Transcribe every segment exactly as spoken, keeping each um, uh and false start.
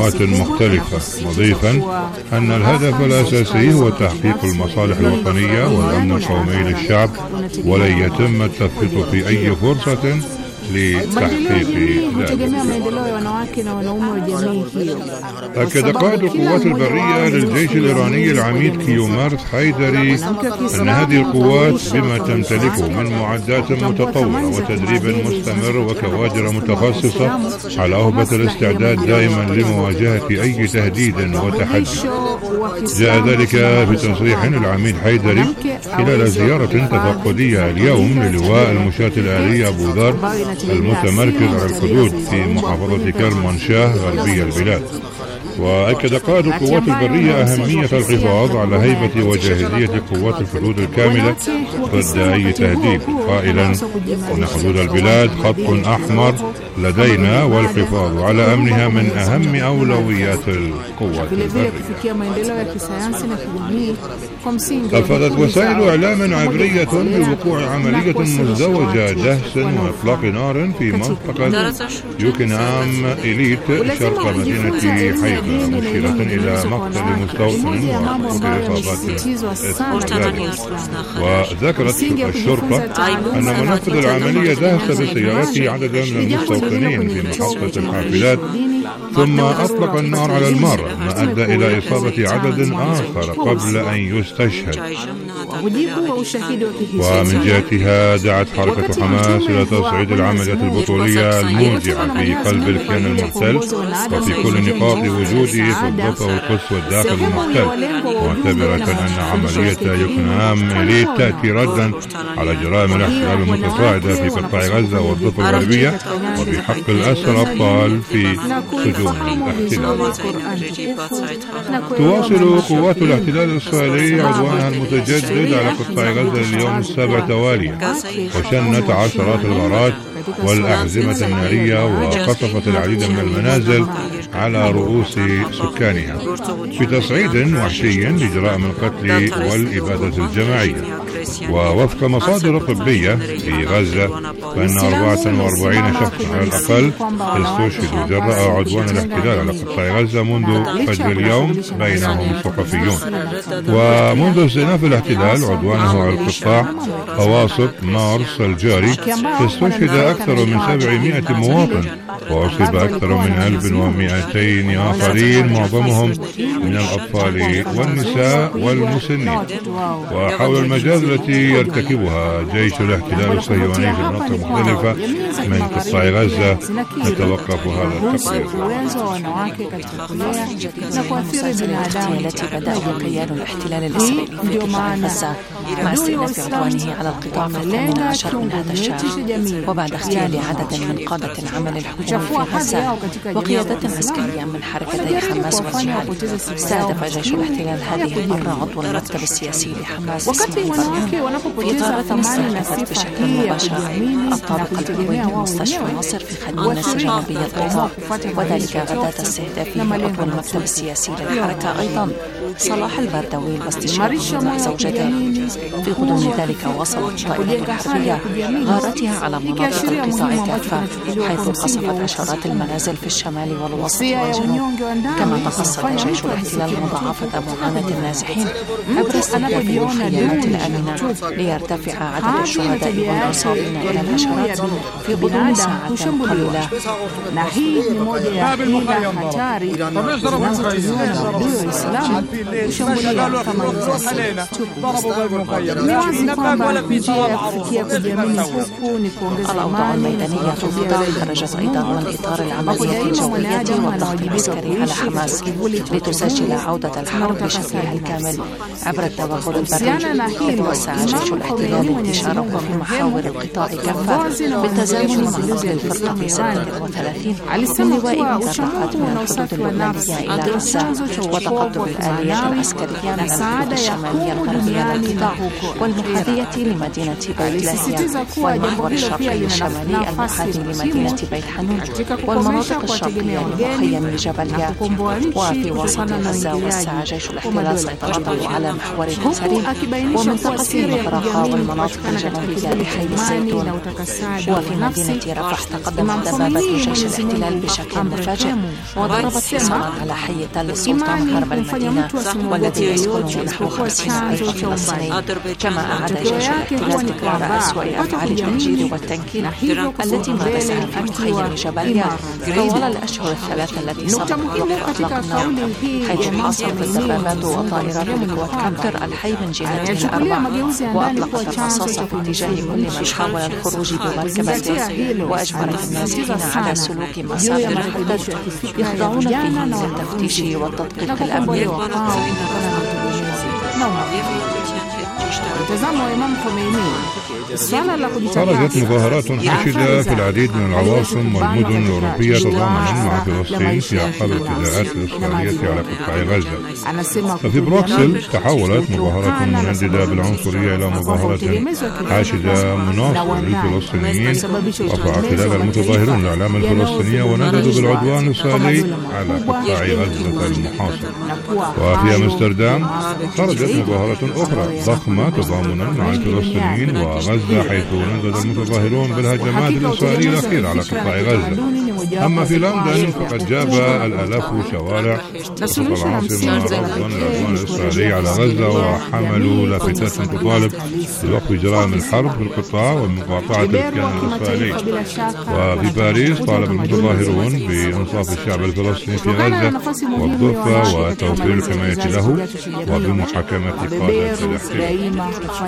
سنوات مختلفة، مضيفا أن الهدف الأساسي هو تحقيق المصالح الوطنية والأمن القومي للشعب، ولن يتم التفريط في أي فرصة لتحقيق ذلك. أكد قائد القوات البرية للجيش الإيراني العميد كيومارث حيدري أن هذه القوات بما تمتلكه من معدات متطورة وتدريب مستمر وكوادر متخصصة على أهبة الاستعداد دائما لمواجهة أي تهديد وتحدي. جاء ذلك في تصريح العميد حيدري خلال زيارة تفقدية اليوم للواء المشاة الآلية أبو ذر المتمركز على الحدود في محافظة كرمانشاه غربي البلاد. وأكد قائد القوات البرية أهمية الحفاظ على هيبة وجاهزية قوات الحدود الكاملة ضد أي تهديد، قائلا أن حدود البلاد خط أحمر لدينا والحفاظ على أمنها من أهم أولويات القوات البرية. أفادت وسائل إعلام عبرية بوقوع عملية مزدوجة دهس وإطلاق نار في منطقة يوكنعام إليت شرق مدينة حيفا، مشيرة إلى مقتل مستوطن وإصابات ذلك. وذكرت الشرطة أن منفذ العملية دهس بسيارته عددا من المستوطنين في محطة الحافلات، ثم أطلق النار على المرة، ما أدى إلى إصابة عدد آخر قبل أن يستشهد. ومن جهتها دعت حركة حماس إلى تصعيد العمليات البطولية الموجعة في قلب الكيان المحتل وفي كل نقاط وجوده في الضفة والقدس والداخل المحتل، معتبرة أن عملية يوكنعام إليت تأتي ردا على جرائم الاحتلال المتصاعدة في قطاع غزة والضفة الغربية وفي حق الأسرى الأبطال في سجون الاحتلال. تواصل قوات الاحتلال الإسرائيلي عدوانها المتجدد على قطاع غزة اليوم السابع تواليا، وشنت عشرات الغارات والأحزمة النارية وقصفت العديد من المنازل على رؤوس سكانها في تصعيد وحشي لجرائم القتل والإبادة الجماعية. ووفق مصادر طبية في غزة فإن أربعة وأربعين شخصا على الأقل استشهدوا جراء عدوان الاحتلال على قطاع غزة منذ فجر اليوم، بينهم صحفيون. ومنذ استئناف الاحتلال عدوانه على القطاع أواسط مارس الجاري استشهد أكثر من سبعمائة مواطن وأصيب أكثر من ألف ومئتين آخرين، معظمهم من الأطفال والنساء والمسنين. وحول المجازر التي يرتكبها جيش الاحتلال الصهيوني في مناطق مختلفة من قطاع غزة نتوقف هذا التقرير. التي بدأ الكيان الاحتلال الإسرائيلي في قطاع غزة مع استئناف عدوانه على القطاع في الثامن عشر من هذا الشهر، وبعد اغتيال عدد من قادة العمل الحكومي في غزة وقيادة عسكرية من حركتي حماس والجهاد، استهدف جيش الاحتلال هذه المرة عضو المكتب السياسي لحماس اسماعيل برهان في طائرة استهدفت بشكل مباشر الطابق الجوي لمستشفى ناصر في خان يونس جنوبي القطاع، وذلك غداة استهدافه عضو المكتب السياسي للحركة أيضا صلاح البردوي واستشهاد زوجته. في غضون ذلك وصلت الطائرة الحربية غارتها على مناطق القطاع كافة، حيث قصفت عشرات المنازل في الشمال والوسط والجنوب. كما تقصد جيش الاحتلال مضاعفة معاناة النازحين عبر استهداف الخيامات الآمنة ليرتفع عدد الشهداء والمصابين إلى العشرات في غضون ساعات قليلة. الأوضاع الميدانية في القطاع خرجت أيضا من إطار العملية الجوية والضغط العسكري على حماس لتسجل عودة الحرب بشكلها الكامل عبر التوغل البري، إذ وسع جيش الاحتلال انتشاره في محاور القطاع كافة بالتزامن مع نقل الفرقة ستة وثلاثين من لواء مدرعات من الحدود اللبنانية إلى غزة وتقدم الآلية العسكرية من الحدود الشمالية الغربية للقطاع والمحاذية لمدينة بيت لاهيا والمحور الشرقي الشمالي المحاذي لمدينة بيت حنون والمناطق الشرقية لمخيم جبليا. وفي وسط غزة وسع جيش الاحتلال سيطرته على محور النصرين ومنطقة سيما الرخاء والمناطق الجنوبية لحي الزيتون. وفي مدينة رفح تقدمت دبابات جيش الاحتلال بشكل مفاجئ وضربت حصارا على حي تل السلطان غرب المدينة والذي يسكنه نحو خمسين ألف فلسطيني. كما أعاد جيش الاحتلال تكرار أسوأ أفعال التهجير والتنكيل التي مارسها في مخيم جباليا طوال الأشهر الثلاثة التي سبقت وقت إطلاق النار، حيث حاصرت الدبابات وطائرات القوات كابتر الحي من جهته الأربع وأطلقت الرصاص في اتجاه كل من حاول الخروج بمركبته وأجبرت النازحين على سلوك مسار محدد يخضعون فيه للتفتيش والتدقيق الأمني. خرجت مظاهرات حاشدة في العديد من العواصم والمدن الأوروبية تضامنا مع فلسطين في أعقاب الابتداءات الإسرائيلية على قطاع غزة. ففي بروكسل تحولت مظاهرة منددة بالعنصرية إلى مظاهرة حاشدة مناصرة للفلسطينيين. رفع خلال المتظاهرون الأعلام الفلسطينية ونددوا بالعدوان الإسرائيلي على قطاع غزة المحاصر. وفي أمستردام خرجت مظاهرة أخرى ضخمة تضامنا مع الفلسطينيين وغزة، حيث ندد المتظاهرون بالهجمات الإسرائيلية الأخيرة على قطاع غزة. أما في لندن فقد جاب الآلاف شوارع وسط العاصمة رفضا العدوان الإسرائيلي على غزة وحملوا لافتات تطالب بوقف جرائم الحرب في القطاع ومقاطعة الكيان الإسرائيلي. وفي باريس طالب المتظاهرون بإنصاف الشعب الفلسطيني في غزة والضفة وتوفير الحماية له وبمحاكمة قادة الاحتلال.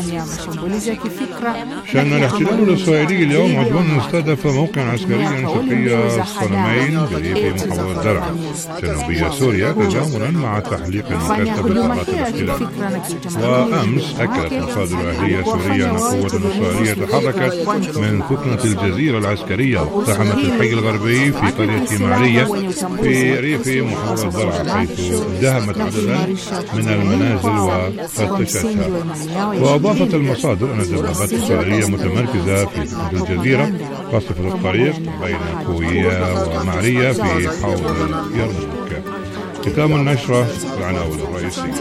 شن الاحتلال الإسرائيلي اليوم عدوان استهدف موقعا عسكريا شرقي الصنمين بريف محافظة درعا جنوبية سوريا تزامنا مع تحليق مكثف طائرات الاحتلال. وأمس أكدت مصادر أهلية سورية أن قوة إسرائيلية تحركت من ثكنة الجزيرة العسكرية واقتحمت الحي الغربي في قرية معرية في ريف محافظة درعا، حيث دهمت عددا من المنازل وفتشتها. وأضافت المصادر أن الدبابات الإسرائيلية متمركزة في ثكنة الجزيرة قصفت الطريق بين كوية ومعرية في حوض يرموك. ختام النشرة العناوين الرئيسية.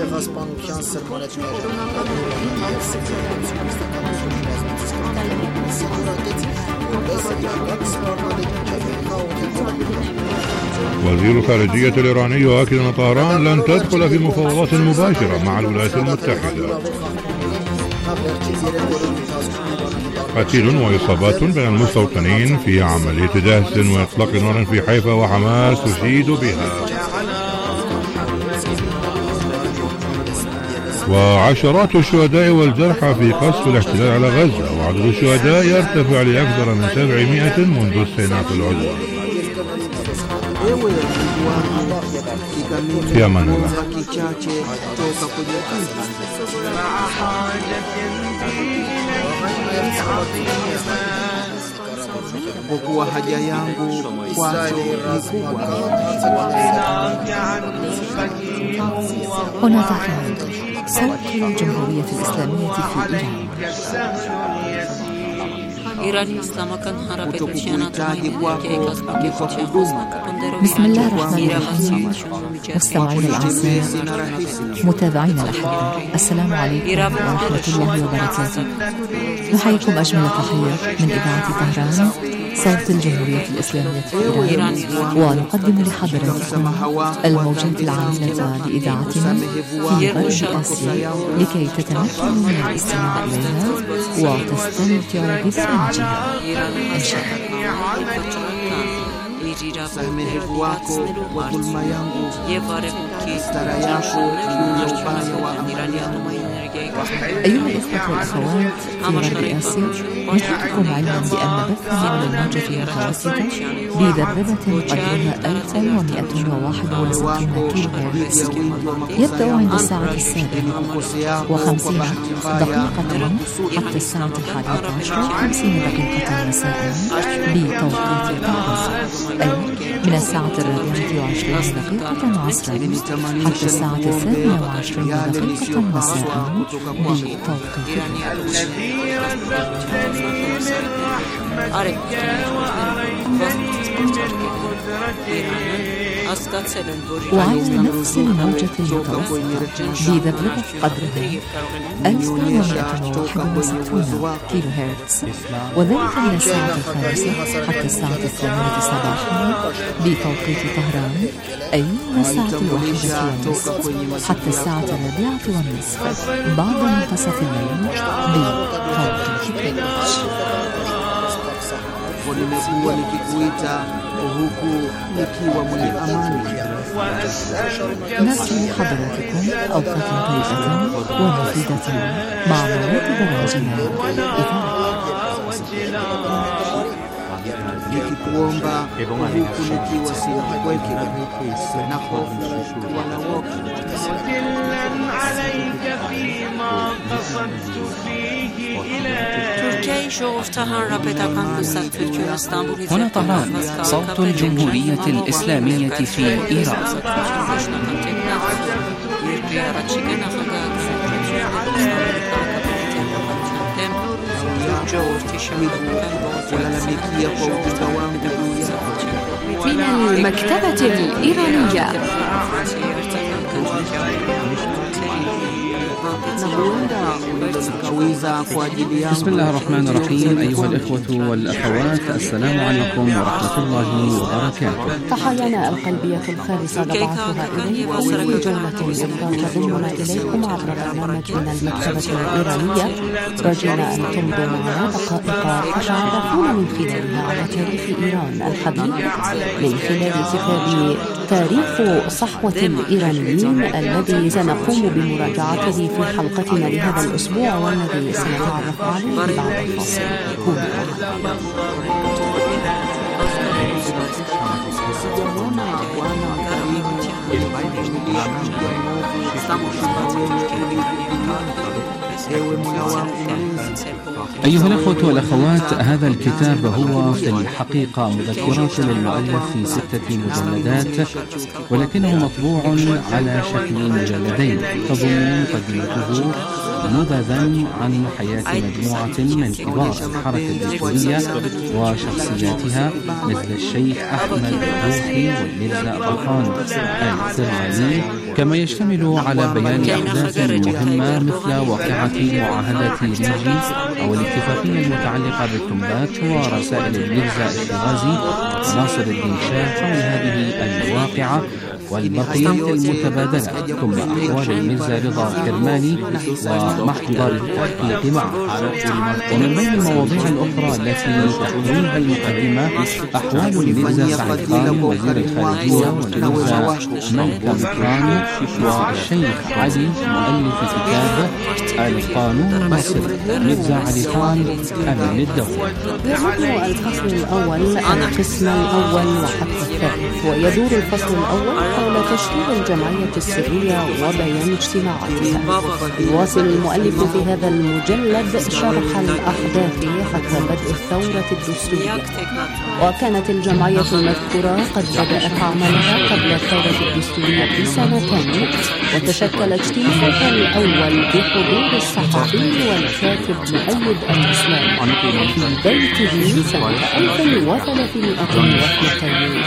وزير الخارجية الإيراني يؤكد أن طهران لن تدخل في مفاوضات مباشرة مع الولايات المتحدة. قتيل وإصابات بين المستوطنين في عملية دهس وإطلاق نار في حيفا وحماس تشيد بها. وعشرات الشهداء والجرحى في قصف الاحتلال على غزة، وعدد الشهداء يرتفع لأكثر من سبعمائة منذ استئناف العدوان. في أمان الله. Kwa kuwa haja yangu kwazo ni kubwa. هنا تحرير صوت الجمهورية الإسلامية في إيران. بسم الله الرحمن الرحيم. مستمعين الأعزاء، متابعين الأحباء، السلام عليكم ورحمة الله وبركاته. نحييكم أجمل التحيات من إذاعة طهران صوت الجمهورية الإسلامية في إيران، ونقدم لحضراتكم الموجات العاملة لإذاعتنا في غرب آسيا لكي تتمكنوا من الاستماع إليها وتستمتعوا ببرامجها إن شاء الله. Samehevu wako wa dhulma yangu, stara yako juu ya ubaya wangu. أيها الإخوة والأخوات في غرب آسيا، نترككم علما بأن بثنا من الموجة المتوسطة بذبذبة قدرها ألف ومئة وواحد وستين كيلو هرتز يبدأ عند الساعة السابعة وخمسين دقيقة حتى الساعة الحادية عشر وخمسين دقيقة مساء بتوقيت طهران، أي من الساعة الرابعة وعشرين دقيقة عصرا حتى الساعة الثانية وعشرين دقيقة مساء بتوقيت وعلى نفس الموجة المتوسطة بذبذبة قدرها ألف ومئة وواحد وستون كيلو هرتز، وذلك من الساعة الخامسة حتى الساعة الثامنة صباحا بتوقيت طهران، أي من الساعة الواحدة والنصف حتى الساعة الرابعة والنصف بعد منتصف الليل بتوقيت غرينتش. Nimekuwa nikikuita huku nikiwa mwenye amani. نرجو لحضراتكم أوقات طيبة ومفيدة مع مواد برامجنا nikikuomba huku nikiwa sina kweke na hofu wala woga. هنا طهران، صوت الجمهورية الإسلامية في إيران. من المكتبة الإيرانية. بسم الله الرحمن الرحيم. أيها الإخوة والأخوات، السلام عليكم ورحمة الله وبركاته. تحايانا القلبية الخالصة نبعثها إليكم في جولة إفطار تضمنا إليكم عبر برنامج من المكتبة الإيرانية، رجينا أن تمضوا معنا دقائق تتعرفون من خلالها على تاريخ إيران الحديث من خلال كتاب تاريخ صحوة الإيرانيين الذي سنقوم بمراجعته في حلقتنا لهذا الأسبوع، والذي سنتعرف عليه بعد الفاصل. كونوا معنا. أيها الأخوة والأخوات، هذا الكتاب هو في الحقيقة مذكرة للمؤلف في ستة مجلدات، ولكنه مطبوع على شكل مجلدين. تضم مقدمته نبذا عن حياة مجموعة من كبار الحركة الدستورية وشخصياتها، مثل الشيخ أحمد الروحي والميرزا برهان الكرماني، كما يشتمل على بيان أحداث مهمة مثل واقعة معاهدة ريجي أو الاتفاقية المتعلقة بالتنبات ورسائل الميرزا الشيرازي وناصر الدين شاه حول هذه الواقعة والبقية المتبادلة، ثم أحوال الميرزا رضا الكرماني ومحضر التحقيق معه. ومن بين المواضيع الأخرى التي تحويها المقدمة أحوال الميرزا سعيد خان وزير الخارجية والميرزا ملكة مكراني والشيخ علي مؤلف كتاب القانون المصري ميرزا علي خان أمين الدولة. يعد الفصل الأول القسم الأول وحتى الثالث، ويدور الفصل الأول حول تشكيل الجمعية السرية وبيان اجتماعاتها. يواصل المؤلف في هذا المجلد شرح الأحداث حتى بدء الثورة الدستورية، وكانت الجمعية المذكورة قد بدأت عملها قبل الثورة الدستورية بسنتين، وتشكل اجتماعها الأول بحضور الصحفي والكاتب مؤيد الإسلام في بيته سنة ألف وثلاثمائة واثنين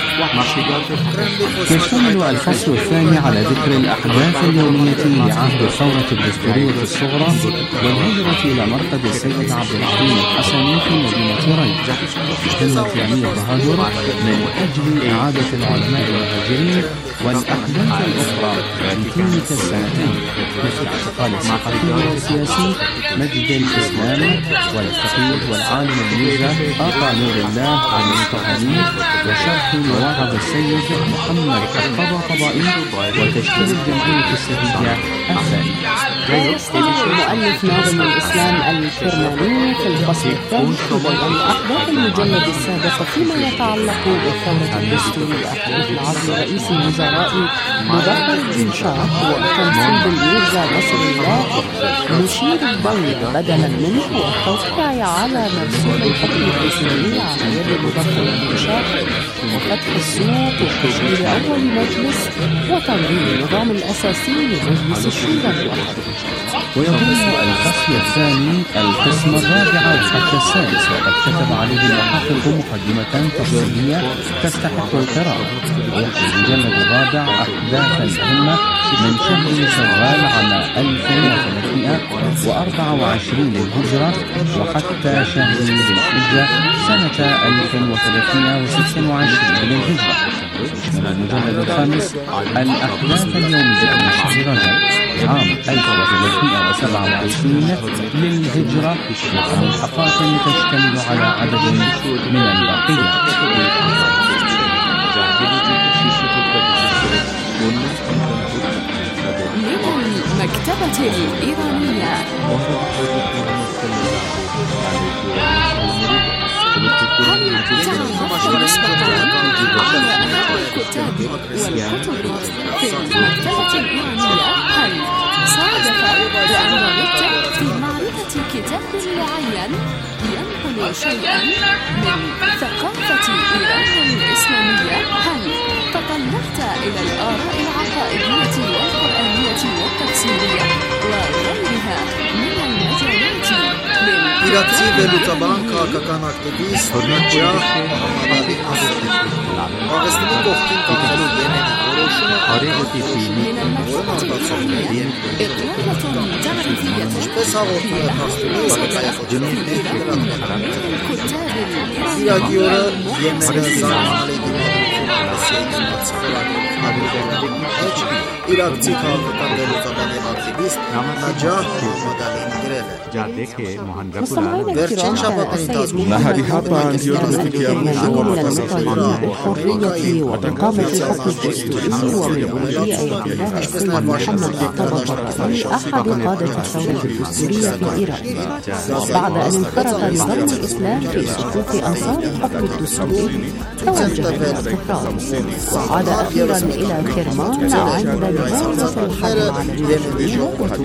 وعشرين. يشتمل الفصل الثاني على ذكر الأحداث اليومية لعهد الثورة الدستورية الصغرى والهجرة إلى مرقد السيد عبد العظيم الحسني في مدينة ريج بقمة الأمير بهادر من أجل إعادة العلماء المهاجرين، والأحداث الأخرى في تلك السنتين مثل اعتقال الصحفي والسياسي مجد الإسلام والفقيه والعالم الميرزا آقا نور الله المنتهني، وشرح مواعظ السيد محمد الطباطبائي، وتشكيل الجمعية السرية الثانية. ويستمر المؤلف ناظم الإسلام الكرماني في الفصل الثالث بيان أحداث المجلد السابق فيما يتعلق بالثورة الدستورية، مثل عزل رئيس الوزراء مظفر الدين شاه وتنصيب الميرزا نصر الله مشير الدولة بدلا منه، والتوقيع على مرسوم الحكم الرسمي على يد مظفر الدين شاه، وفتح السوق وتشكيل أول مجلس وتنظيم النظام الأساسي لمجلس الشورى الواحد. ويضم الفصل الثاني القسم الرابع وحتى السادس، وقد كتب عليه المحقق مقدمة تفصيلية تستحق القراءة. ويحوي المجلد الرابع أحداثا مهمة من شهر شوال عام ألف وثلاثمائة وأربعة وعشرين للهجرة وحتى شهر ذي الحجة سنة ألف وثلاثمائة وستة وعشرين للهجرة. يشمل المجلد الخامس الأحداث اليومية من شهر رجب عام ألف وثلاثمائة وسبعة وعشرين للهجرة، وملحقات تشتمل على عدد من الباقيات. من المكتبة الإيرانية. هل تعرفت مسبقا على أهم الكتاب والكتب في المكتبة الإيرانية؟ هل صادف بأن وجدت في معرفة كتاب معين ينقل شيئا من ثقافة إيران الإسلامية؟ هل تطلعت إلى الآراء العقائدية والقرآنية والتفسيرية وغيرها من المجالات؟ إيراتي ولوتابان քաղաքական ակտիվիստ Նաջահ Մոհամմադալի Աղեստի կողքին կանխելու Եմենի որոշումը من المكتبة الإيرانية إقلالة تعريفية ինչպես հաղորդում է փաստորեն الكتاب Իրաքի օրը Եմենը զարմանալի դիմադրություն Իրաքցի քաղաքական ველոծաբանի ակտիվիստ Նաջահ Մոհամմադալին գրել է վերջին շաբաթների ընթացքում Mahali hapa ndio tumefikia mwisho wa matangazo yetu. الحرية وإقامة الحكم الدستوري والملوكية أيضا محمد مرتضى بركان أحد قادة الثورة الدستورية في إيران، بعد أن انخرط نظام الإسلام في صفوف أنصار الحكم الدستوري توجه إلى طهران وعاد أخيرا إلى كرمان عند نهاية الحرب على اليمنيين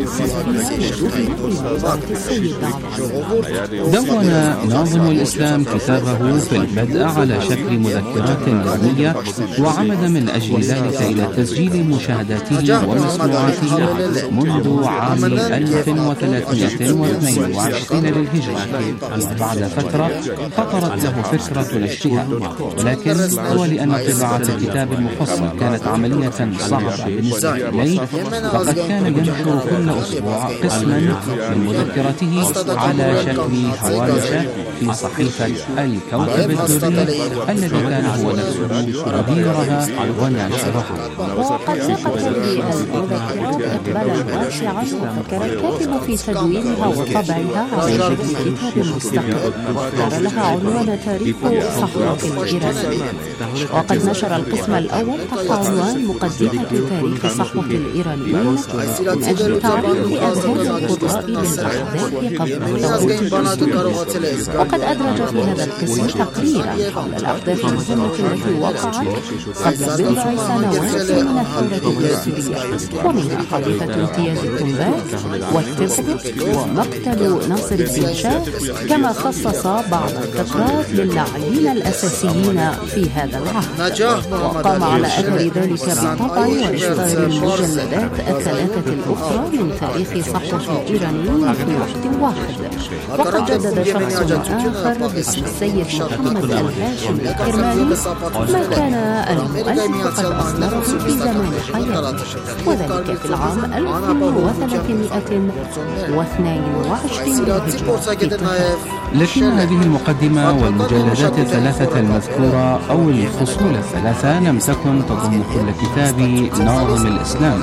دون ناظم الإسلام كتابه في البدء على شكل مذكرات يومية، وعمد من أجل ذلك إلى تسجيل مشاهداته ومسموعاته منذ عام ألف وثلاثمائة واثنين وعشرين للهجرة. وبعد فترة خطرت له فكرة نشرها، ولكن هو لأن طباعة الكتاب المفصل كانت عملية صعبة بالنسبة إليه، فقد كان ينشر كل أسبوع قسما من مذكرته على شكل هوامش في صحيفة الكوكب الدري الذي كان هو نفسه مديرها وناشرها. وقد لاقت هذه المذكرات إقبالا واسعا، وفكر الكاتب في تدوينها وطبعها على شكل كتاب مستقل، واختار لها عنوان تاريخ صحوة الإيرانيين. وقد نشر القسم الأول تحت عنوان مقدمة تاريخ صحوة الإيرانيين من أجل تعريف أذهان القراء بالأحداث قبل الثورة. وقد أدرج في هذا القسم تقريرا حول الأحداث المهمة التي وقعت قبل بضع سنوات من الثورة الدستورية، ومنها حادثة امتياز التنبات والتربط ومقتل ناصر الدين شاه، كما خصص بعض الفقرات للاعبين الأساسيين في هذا العهد. وقام على أثر ذلك بالطبع وإصدار المجلدات الثلاثة الأخرى من تاريخ صحوة الإيرانيين في وقت واحد. وقد جدد شخص آخر باسم السيد محمد الهاشمي الكرماني ما كان المؤلف قد أصدره في زمان حياته، وذلك في العام ألف وثلاثمائة واثنين وعشرين للهجرة. لكن هذه المقدمة والمجلدات الثلاثة المذكورة أو الفصول الثلاثة لم تكن تضم كل كتاب ناظم الإسلام،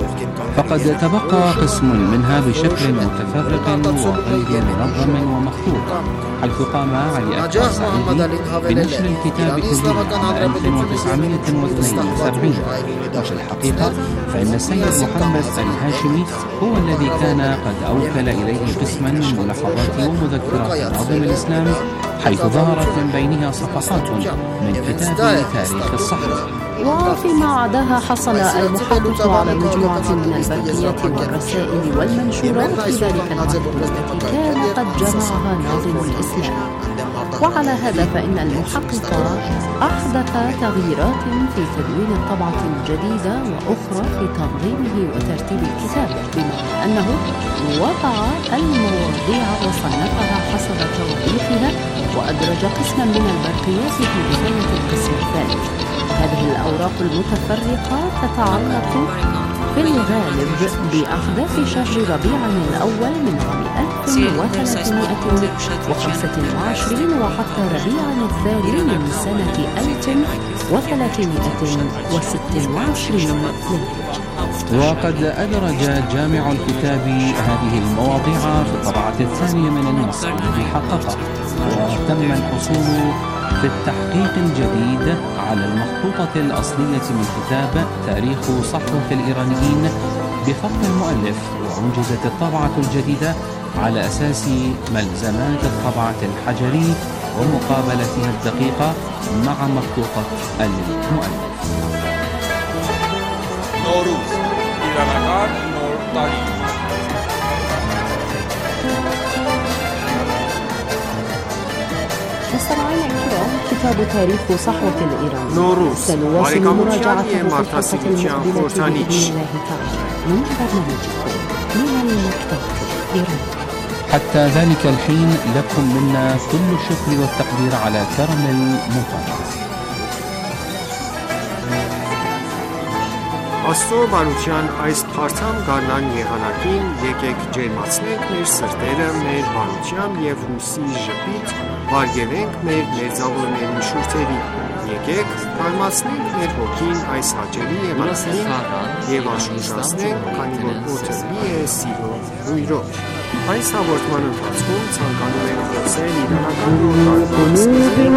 فقد تبقى قسم منها بشكل متفرق وغير منظم ومخطوط، حيث قام علي أكبر سعيدي بنشر الكتاب كله عام ألف وتسعمائة واثنين وسبعين. وفي الحقيقة فإن السيد محمد الهاشمي هو الذي كان قد أوكل إليه قسما من ملاحظات ومذكرات ناظم الإسلام، حيث ظهرت من بينها صفحات من كتاب تاريخ الصحوة. وفيما عداها حصل المحقق على مجموعة من البرقيات والرسائل والمنشورات في ذلك الوقت التي كان قد جمعها ناظم الإسلام. وعلى هذا فإن المحقق أحدث تغييرات في تدوين الطبعة الجديدة وأخرى في تنظيمه وترتيب الكتاب، بمعنى أنه وضع المواضيع وصنفها حسب تواريخها وأدرج قسما من البرقيات في بداية القسم الثالث. وهذه الأوراق المتفرقة تتعلق في الغالب بأحداث شهر ربيع الأول من عام ألف وثلاثمائة وخمسة وعشرين وحتى ربيع الثاني من سنة ألف وثلاثمائة وستة وعشرين. وقد أدرج جامع الكتاب هذه المواضيع في الطبعة الثانية من النص الذي حققه، وتم الحصول في التحقيق الجديد على المخطوطة الأصلية من كتاب تاريخ صحوة الإيرانيين بخط المؤلف، وأنجزت الطبعة الجديدة على أساس ملزمات الطبعة الحجري ومقابلتها الدقيقة مع مخطوطة المؤلف. نوروز ایرانیان نور تاریخ. مستمعينا الكرام، كتاب تاريخ صحوة الإيران نوروز سنواصل مراجعته في الحلقة المقبلة بإذن الله تعالى من برنامجكم من المكتبة الإيرانية. حتى ذلك الحين لكم منا كل الشكر والتقدير على كرم المتابعة. Աստծո բարության այս թարթամ գարնան եղանակին եկեք ջերմացնենք մեր սրտերը մեր բարությամբ և հուսի ժպիտ վարգևենք մեր մերձավորների շուրթերին։ Եկեք թարմացնենք մեր հոգին այս հաճելի եղանակին և աշխուժացնենք, քանի որ օդը լի է սիրո բույրով։ Այս հաղորդման ընթացքում ցանկանում ենք խոսել իրանական նոր տարվա սկզբին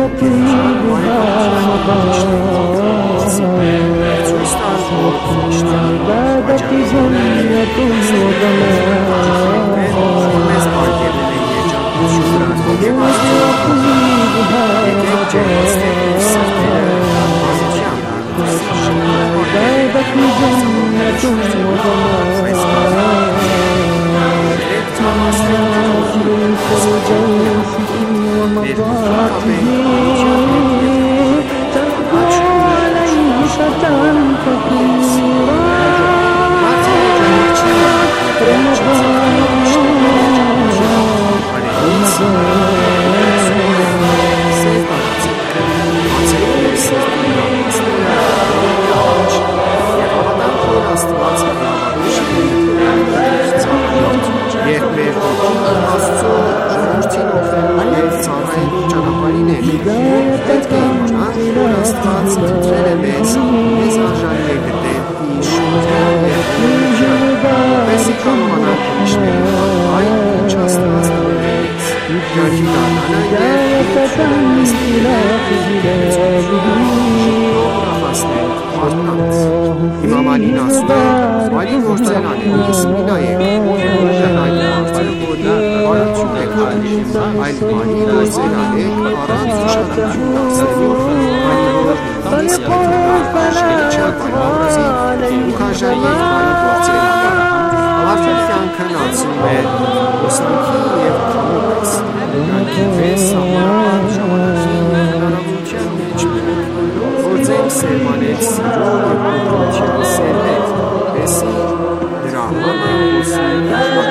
Իմանին ասում է, այլի գործեր անելիս մի նաև ուղղորեն այլ գործեր, որի բարացում եք այլ, այլ բանի գործեր անեք առանց ուշադրություն դասելու, այլ որ իսկ այլ չապ այլ որզի, ուքաժան և այլ գործեր անեք, ավարտել կյանքն անցում է ոսանքի և կամոպես, կյանքի վես սահմանան ժամանակի հնարավորության մեջ գործենք սերմանել սիրո և ողջության սերներ, բեսի դրա համար ոսանք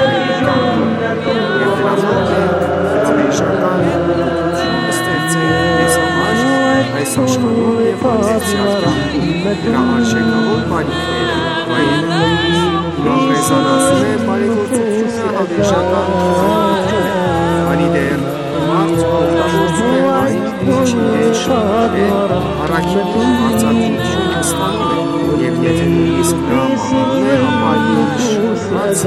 և դրա համար վեժական ողջություն ստեղծենք մեզ համար այս աշխարհում և անդերցյալ կյանքում դրա արժեքավոր բարիքները վայելենք։ Իման Ռեզան ասում է, բարեգործությունը հավերժական ողջություն է, քանի դեռ մարդ օգտագործում է այն, ինչի հետ շատ է, առաքինի արձակություն ստանում է, և եթե նույնիսկ նա մահանում է, ապա իր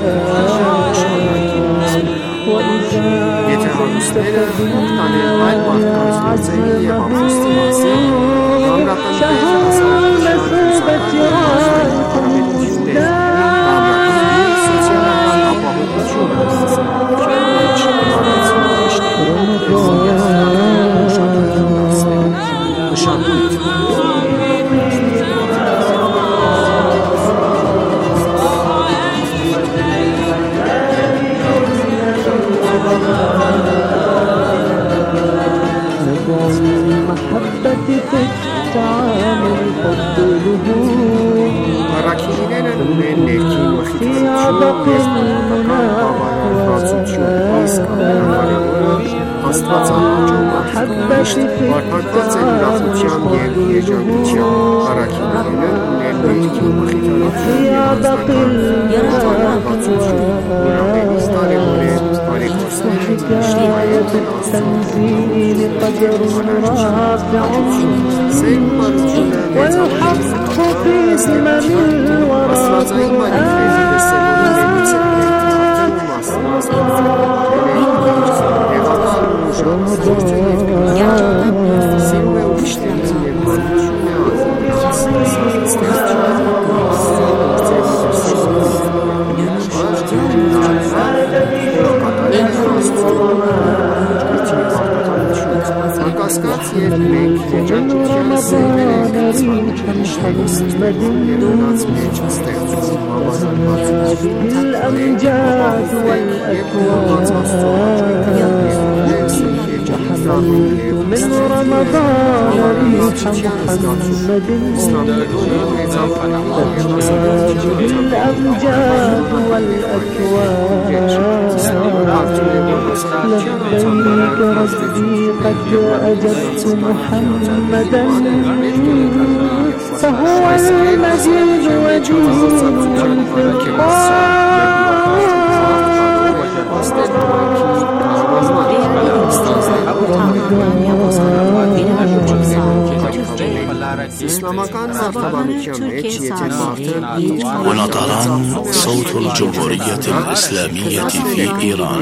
եթե հարուստները օգտանել այլ մարդկանց գործերի և ամուսնի մասին, ամրապնդել հասարակության հարաբերություններ, ամրապնդել սոցիալական ապահովությունը, քան մեջ հարացում միշտ, և ուշադրություն դարձնել, մշակույթ التنزيل قدر رافع والحق في زمن الأمجاد والأكوان حملت من رمضان ريح محمد الأمجاد والأكوان لبيك ربي قد أجبت محمدا فهو المجيد ودين ونطران صوت الجمهورية الإسلامية في إيران.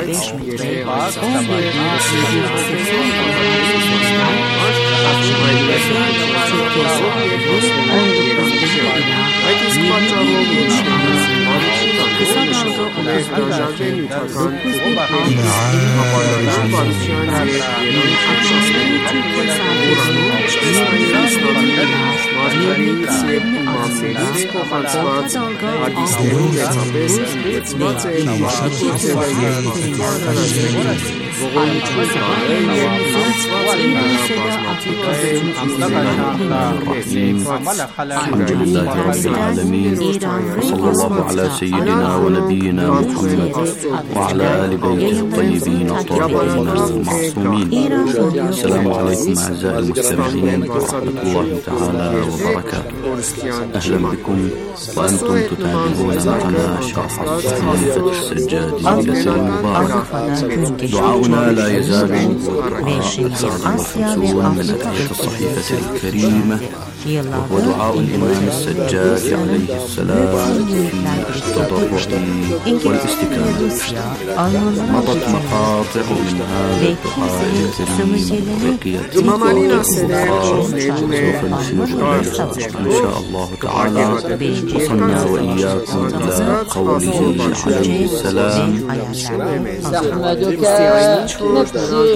الحمد لله رب العالمين، وصلى الله على سيدنا ونبينا محمد وعلى آل بيته الطيبين الطاهرين المعصومين. السلام عليكم أعزائي المستمعين ورحمة الله تعالى وبركاته. أهلا بكم وأنتم تتابعون معنا شرح صحيفة السجاد ليلة المبارك. دعاؤنا لا يزال القراءة السادس والخمسون من أدعية الصحيفة الكريمة، وهو دعاء الإمام السجاد عليه السلام في التضرع والاستكانة. مضت مقاطع من هذا الدعاء الكريم وبقيت مقاطع سوف نشير إليها إن شاء الله تعالى. وصلنا وإياكم إلى قوله عليه السلام: أحمدك نفسي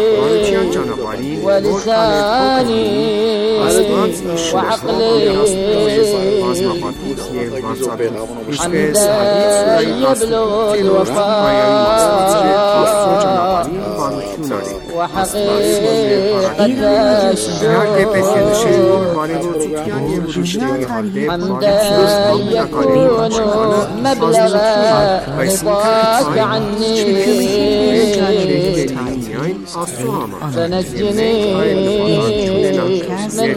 ولساني وعقلي حتى يبلغ الوفاء وحقيقة الشكر حمدا يكون مبلغ رضاك عني فنجني من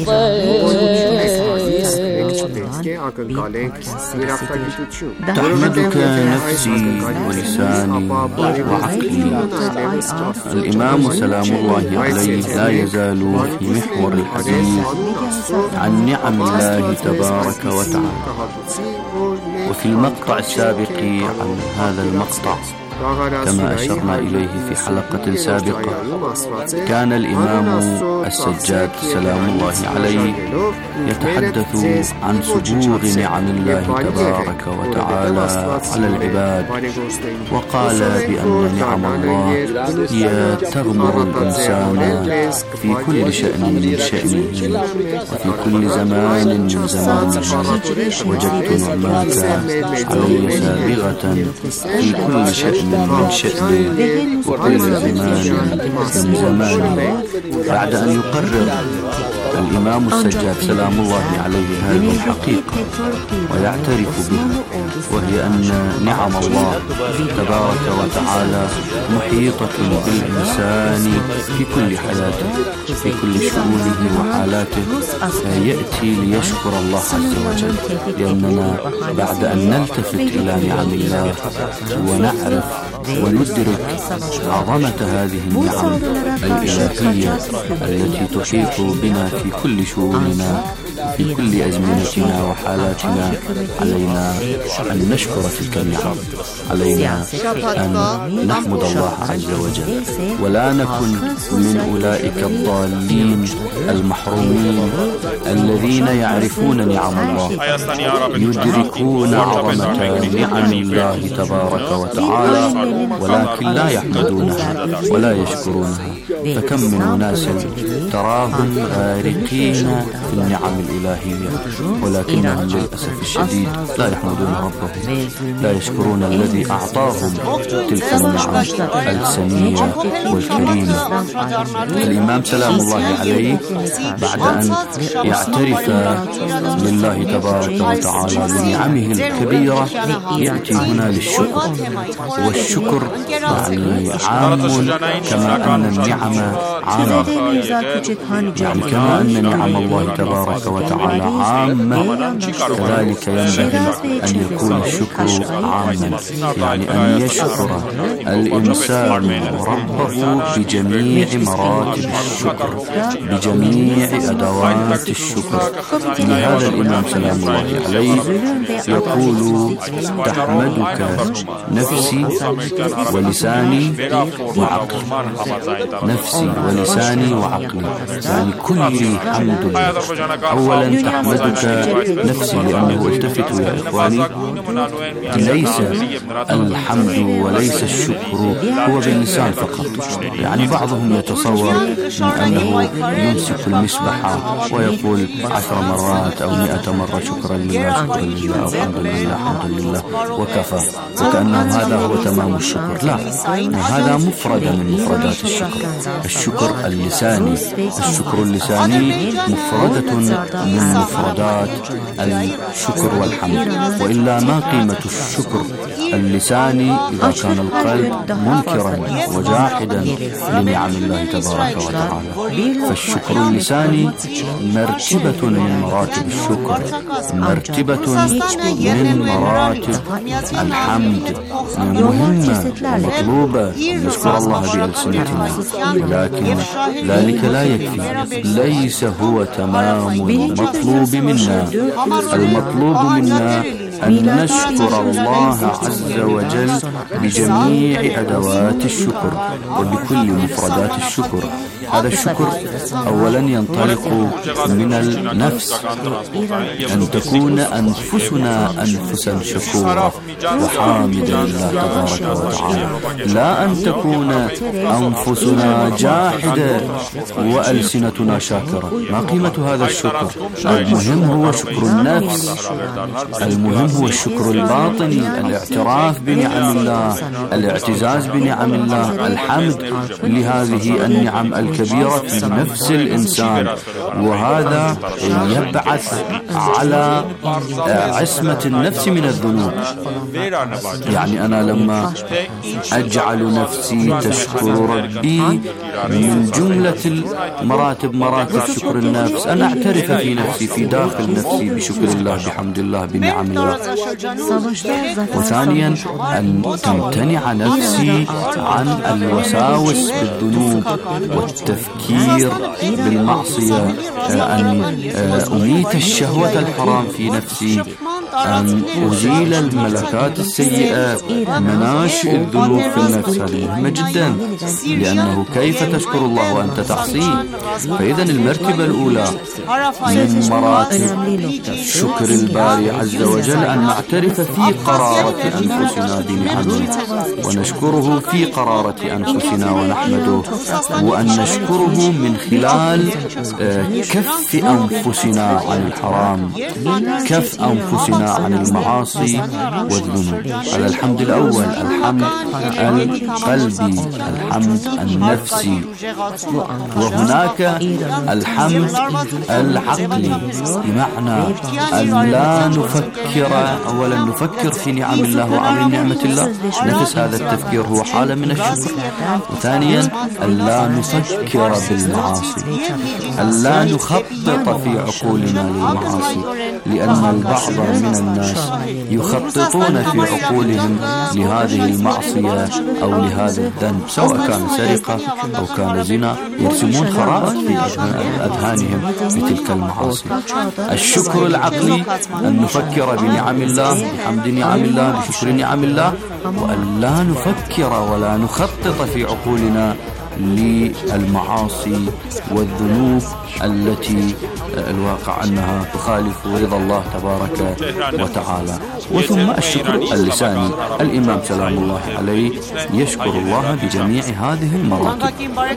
تحمدك نفسي ولساني وعقلي. الإمام سلام الله عليه لا يزال في محور الحديث عن نعم الله تبارك وتعالى. وفي المقطع السابق عن هذا المقطع كما أشرنا إليه في حلقة سابقة، كان الإمام السجاد سلام الله عليه يتحدث عن سبوغ نعم الله تبارك وتعالى على العباد، وقال بأن نعم الله هي تغمر الإنسان في كل شأن من شأنه وفي كل زمان من زمانه. وجدت نعماك علي سابغة في كل شأن من شأن وكل زمان من زمان. بعد أن يقرر الإمام السجاد سلام الله عليه هذه الحقيقة ويعترف بها، وهي أن نعم الله تبارك وتعالى محيطة بالإنسان في كل حياته في كل شؤونه وحالاته، يأتي ليشكر الله عز وجل، لأننا بعد أن نلتفت إلى نعم الله ونعرف وندرك عظمة هذه النعم الإلهية التي تحيط بنا في كل شؤوننا في كل أزمنتنا وحالاتنا، علينا أن نشكر تلك النعم، علينا أن نحمد الله عز وجل، ولا نكن من أولئك الضالين المحرومين الذين يعرفون نعم الله، يدركون عظمة نعم الله تبارك وتعالى، ولكن لا يحمدونها ولا يشكرونها. فكم من أناس تراهم غارقين في النعم الإلهية، ولكنهم للأسف الشديد لا يحمدون ربهم، لا يشكرون الذي أعطاهم تلك النعم السمية والكريمة. الإمام سلام الله عليه بعد أن يعترف لله تبارك وتعالى بنعمه الكبيرة يأتي هنا للشكر، والشكر يعني عام كما أن النعم عامة، يعني كما أن نعم الله تبارك وتعالى عامة كذلك ينبغي أن يكون الشكر عاما، يعني أن يشكر الإنسان ربه بجميع مراتب الشكر، بجميع أدوات الشكر. لهذا الإمام سلام الله عليه يقول: تحمدك نفسي ولساني وعقلي، نفسي ولساني وعقلي، يعني كل حمد لله. أولا تحمدك نفسي، لأنه التفتوا يا إخواني، ليس الحمد وليس الشكر هو باللسان فقط. يعني بعضهم يتصور أنه يمسك المسبحة ويقول عشر مرات أو مئة مرة شكرا لله شكرا لله الحمد لله الحمد لله وكفى، وكأنه هذا هو تمام الشكر. لا، هذا مفردة من مفردات الشكر. الشكر اللساني، الشكر اللساني مفردة من مفردات الشكر والحمد، وإلا ما قيمة الشكر اللساني إذا كان القلب منكرا وجاحدا لنعم الله تبارك وتعالى. فالشكر اللساني مرتبة من مراتب الشكر، مرتبة من مراتب الحمد، مهمة ومطلوبة نشكر الله بألسنتنا، ولكن ذلك لا يكفي، ليس هو تمام المطلوب منا. المطلوب منا أن نشكر الله عز وجل بجميع أدوات الشكر وبكل مفردات الشكر. هذا الشكر أولا ينطلق من النفس، أن تكون أنفسنا أنفسا شكورة وحامدة لله تبارك وتعالى، لا أن تكون أنفسنا جاحدة وألسنتنا شاكرة. ما قيمة هذا الشكر؟ المهم هو شكر النفس، المهم هو الشكر الباطني، الاعتراف بنعم الله، الاعتزاز بنعم الله، الحمد لهذه النعم الكبيرة في نفس الإنسان. وهذا يبعث على عصمة النفس من الذنوب. يعني أنا لما أجعل نفسي تشكر ربي، من جملة المراتب مراتب شكر النفس أنا أعترف في نفسي في داخل نفسي بشكر الله بحمد الله بنعم الله. وثانيا أن تمتنع نفسي عن الوساوس بالذنوب والتفكير بالمعصية، أن أميت الشهوة الحرام في نفسي، أن أزيل الملكات السيئة، مناشئ الذنوب في النفس. هذه مهمة جدا، لأنه كيف تشكر الله وأنت تعصيه؟ فإذا المرتبة الأولى من مراتب شكر الباري عز وجل أن نعترف في قرارة أنفسنا بنعمه ونشكره في قرارة أنفسنا ونحمده، وأن نشكره من خلال كف أنفسنا عن الحرام، كف أنفسنا عقولنا عن المعاصي والذنوب. على الحمد الأول الحمد القلبي، الحمد النفسي، وهناك الحمد العقلي، بمعنى أن لا نفكر أولا نفكر في نعم الله وعظيم نعمة الله، نفس هذا التفكير هو حالة من الشكر. وثانيا أن لا نفكر بالمعاصي، أن لا نخطط في عقولنا للمعاصي، لأن البعض من الناس يخططون في عقولهم لهذه المعصية أو لهذا الذنب، سواء كان سرقة أو كان زنا، يرسمون خرائط في أذهانهم بتلك المعاصي. الشكر العقلي أن نفكر بنعم الله، بحمد نعم الله، بشكر نعم الله، وأن لا نفكر ولا نخطط في عقولنا للمعاصي والذنوب التي الواقع أنها تخالف رضا الله تبارك وتعالى. وثم الشكر اللساني، الإمام سلام الله عليه يشكر الله بجميع هذه المراتب: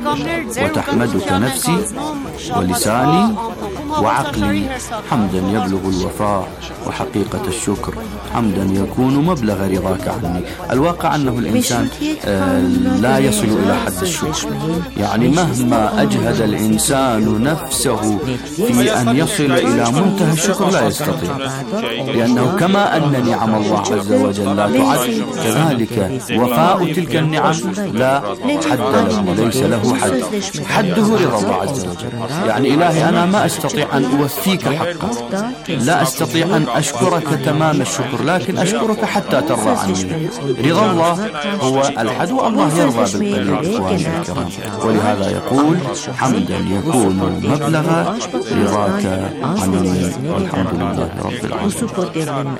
وتحمدك نفسي ولساني وعقلي حمدا يبلغ الوفاء، وحقيقة الشكر حمدا يكون مبلغ رضاك عني. الواقع أنه الإنسان لا يصل إلى حد الشكر، يعني مهما أجهد الإنسان نفسه في أن يصل إلى منتهى الشكر لا يستطيع، لأنه كما أن نعم الله عز وجل لا تعد، كذلك وفاء تلك النعم لا حد له، ليس له حد، حده رضا الله عز وجل. يعني إلهي أنا ما أستطيع أن أوفيك حقك، لا أستطيع أن أشكرك تمام الشكر، لكن أشكرك حتى ترضى عني. رضا الله هو الحد، والله يرضى بالقليل إخواني الكرام. ولهذا يقول حمدا يكون مبلغ رضاك عني، والحمد لله رب العالمين.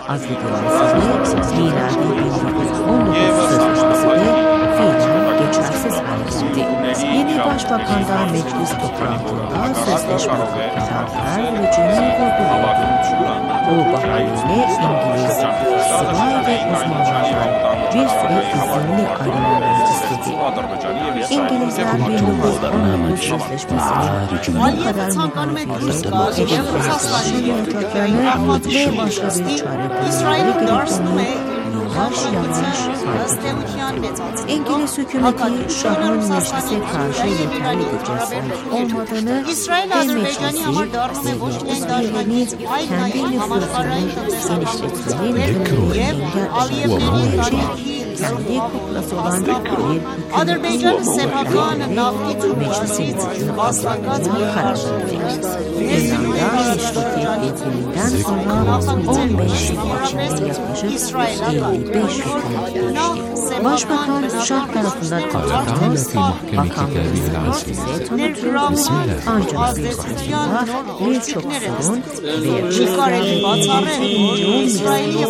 Yeni Başbakan'dan meclis toplantısında sözleşme kitaplar ve cümle vurgulaydı. Bu bahaneyle İngiliz, sivil ve uzmanlardan bir süre izinli ayrılmalarını istedi. İngilizler bin dokuz yüz on dokuz sözleşmesini bu kadar muhalefetle hedeflerinin yataklarını ve başka bir çare bulmaları gerektiğini yavaş yavaş fark ediyor. İngiliz hükümeti Şah'ın meclise karşı yeterli bir cesaret olmadığını ve meclisi askerlerini kendi nüfuzunu genişletmenin önünde engel kendi kuklası olan bir hükümetin muhalefetle meclisin gücünü azaltmaya karar verdi. İran'da meşrutiyet devriminden sonra on beş yıl içinde yaklaşık elli beş hükümet değişti. Başbakan Şah tarafından atanan bakanlığı ise tanıtıyor, ancak bir başında birçok sorun ve İsrail'in İsrail'e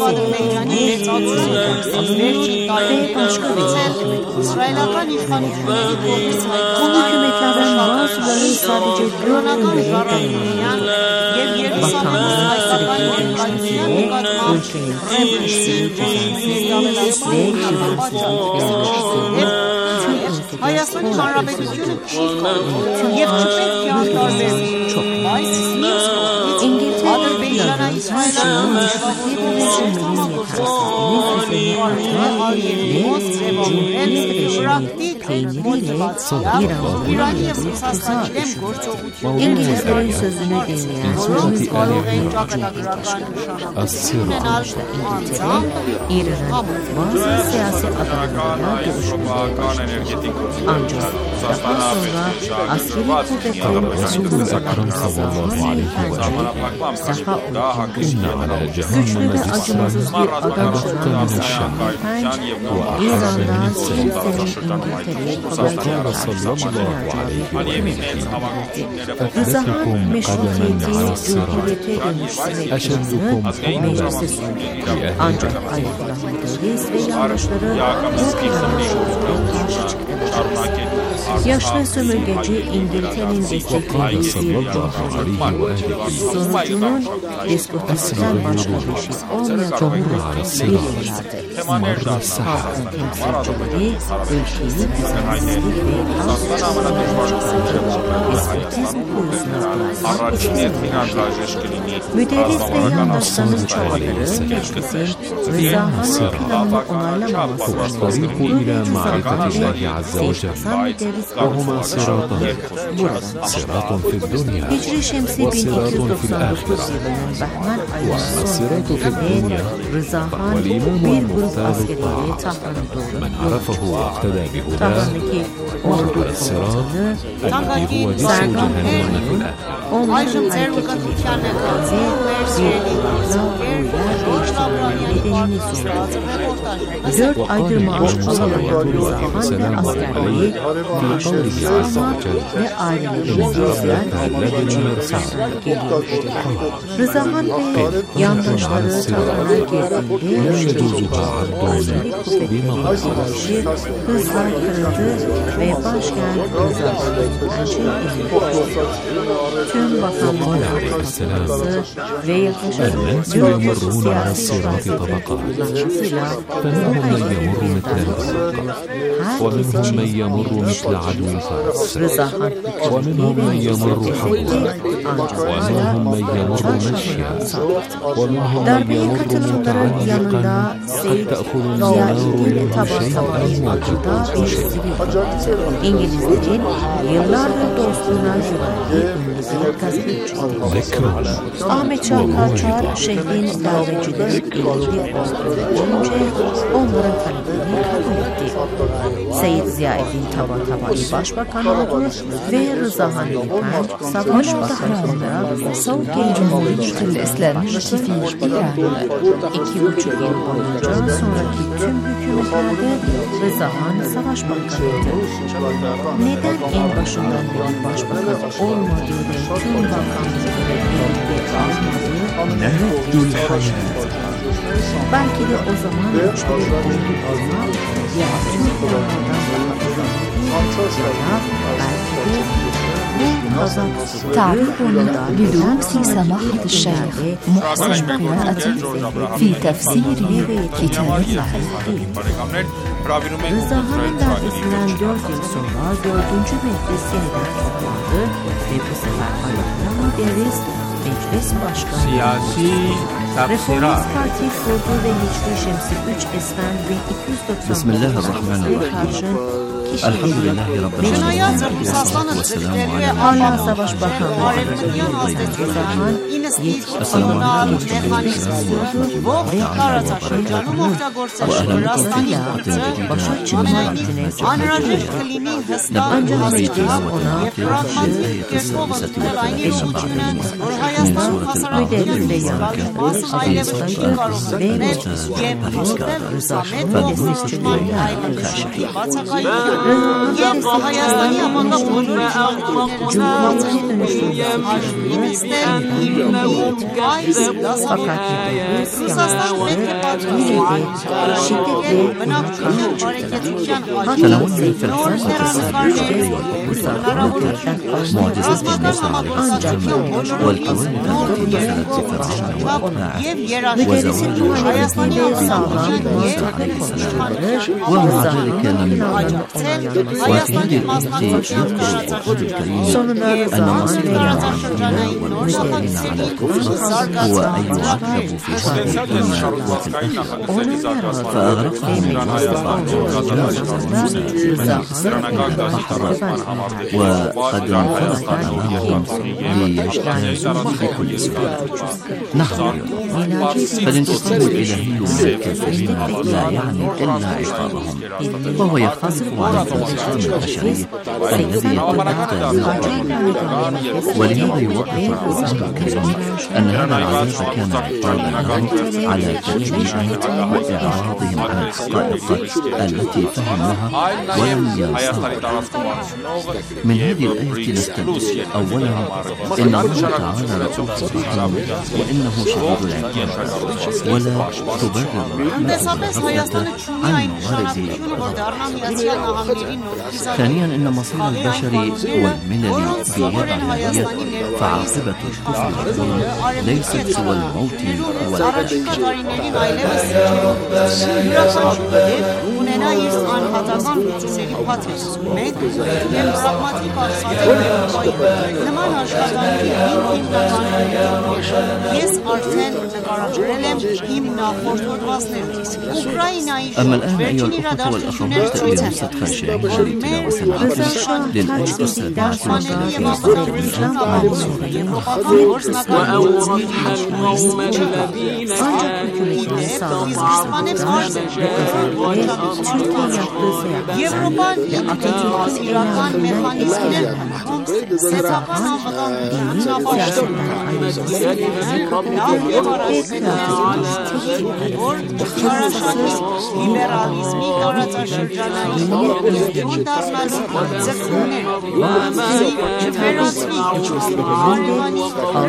ve başka bir hükümet kurulduğuna yönelik. Bu hükümetlerden bazıları sadece dört ülkeye dayanıyor. Bakanlığın sürekli değişmesiyle ülkenin hem aşırı düzensiz ve güvensizlik verilmesiyle Հայաստանի Հանրապետությունը եւ չպետք է արտարվի Ադրբեջանը İngilizlerin sözünü dinleyen İngiltere, İran'ın bazı siyasi adamlarla görüşmeye başladı. Ancak daha sonra askeri kuvvetlerin Resulü Ekrem sallallahu aleyhi ve sellem daha güçlü ve acımasız bir adam olan İran'dan İngiltere'ye وقال صلى الله عليه وسلم Rıza'nın meşrutiyeti, cumhuriyete dönüştürmek أشدكم meclise sundu. Ancak Ayetullah Müderris ve yandaşları bu kararlılığa karşı çıktılar. Yaşlı sömürgeci İngiltere'nin desteklediği bir sonucunun despotikten başka bir şey olmayacağını bir yıllardır مر السحاب Müderris ve yandaşlarının çabaları meclisin rızahanın planını onaylaması الطريق إلى معرفة الله عز وجل وهما صراطان صراط في الدنيا وصراط في الآخرة وأما الصراط في الدنيا فهو الإمام المختار الطاعة من عرفه واقتدى بهداه وهو الصراط الذي هو جسر جهنم في الآخرة Ayrım zerrukatükâne gazi, versiyeli, nedenini sordu. Dört aydır maaş alamayan Rızahan ve askerleri Sağma ve aileleri ziyaret etmek Tahran'a geliyor. Rızahan ve yandaşları Tahran'a geldiğinde askerlik kuvvetleri hızla kırıldı ve başkent Rızahan'ın pençe tüm bakanlıkların kapatılması ve yaklaşık dört siyasi طبقات فمنهم من يمر مثل البرق ومنهم من يمر مثل عدو الفرس ومنهم من يمر حبوا ومنهم من يمر مشيا ومنهم من يمر متعلقا قد تأخذ النار منه شيئا وتبقى شيئا. İngilizlerin yıllardır dostluğuna güvendiği gazeteci Ahmet Çağkaçar şehrin davetçileri ilgili olduğunu önce onların talebini kabul etti. Seyyid Ziyaettin Tabatabai başbakan oldu ve Rızahan Nilpenç savaş bakanlığında Savunma Cumhuriyeti İslam Şifi İran'ı iki buçuk yıl boyunca sonraki tüm hükümetlerde Rızahan savaş bakanıydı. Neden en başından beri başbakan olmadığı ve tüm bakanlıkları birlikte almadığı belki de o zaman güçlü olduğu olma ya tüm planlardan daha uzun ya belki de bu kazak تعرفون لدروس سماحة الشيخ محسن قراءة في تفسير كتاب الله. Rızahan'ın darbesinden dört yıl sonra dördüncü meclis yeniden toplandı ve bu sefer ayakta müderris meclis başkanı Siyasi Reformist Parti kurdu ve Hiçli Şemsi üç Esfen ve iki yüz doksan karşın الحمد لله رب العالمين والصلاة والسلام على hala Savaş Bakanlığı Rızahan yetki alanına geçmeyi istiyordu ve başarıyla başa çıkma gücüne sahipti. Ancak meclis ona müderris ve yandaşları savaştaydı ve Rızahan'ın destekçilerinden karşıydı. Fakat müderris yandaşları yine de şiddetle buna karşı çıktılar. Hatta Seyfettin tesadüfçe Rızahan'ı gözden almadı. Ancak müderrisin muhalefetinde sağlam ve konuşmaları Rızahan'ın planlarını وفي الإنتاج يذكر القرآن الكريم أن مصير المجرمين على الكفر هو أن يعذبوا في هذه الدنيا وفي الآخرة فأغرقهم الله وقد انفرق أمامهم ليجتازوا في كل سؤال. نعم فالانتقام الإلهي من الكافرين لا يعني إلا عقابهم وهو يقتصر على الانتقام البشري الذي يتبعد منه. ولهذا يوضح القرآن الكريم أن هذا العذاب كان عقابا لهم على كذبهم وإعراضهم عن الحقائق التي فهموها ولم ينصروا. من هذه الآية نستنتج أولا أن الله تعالى رؤوف رحيم وإنه شديد ولكن ولا تبرر الغفلة عن موارد. ثانيا إن مصير البشر والملل بيد فعاقبة الكفر والظلم ليست سوى الموت أما الآن أيها الأخوة والأخوات لنصة خاشعين لتلاوة العقل للآية السابعة وأورثنا القوم الذين Եվրոպան իրական մեխանիզմներ սեփական լիբերալիզմի տարածաշրջանային եկեղեցին դառնալու ձգտումներ չվերացվի հարևանի